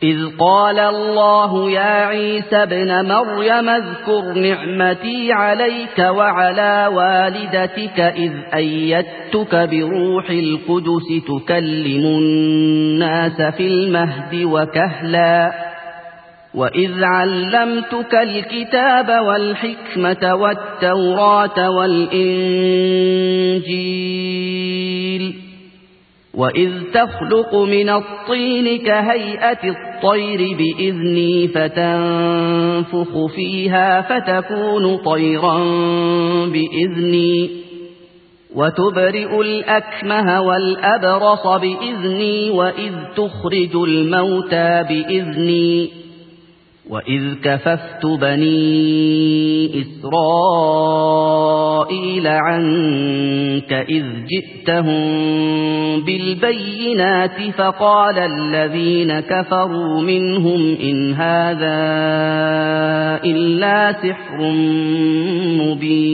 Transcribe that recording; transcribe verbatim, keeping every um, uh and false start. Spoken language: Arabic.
إذ قال الله يا عيسى ابن مريم اذكر نعمتي عليك وعلى والدتك إذ أيدتك بروح القدس تكلم الناس في المهد وكهلا وإذ علمتك الكتاب والحكمة والتوراة والإنجيل وإذ تخلق من الطين كهيئة الطير بإذني فتنفخ فيها فتكون طيرا بإذني وتبرئ الأكمه والأبرص بإذني وإذ تخرج الموتى بإذني وإذ كففت بني إسرائيل عنك إذ جئتهم بالبينات فقال الذين كفروا منهم إن هذا إلا سحر مبين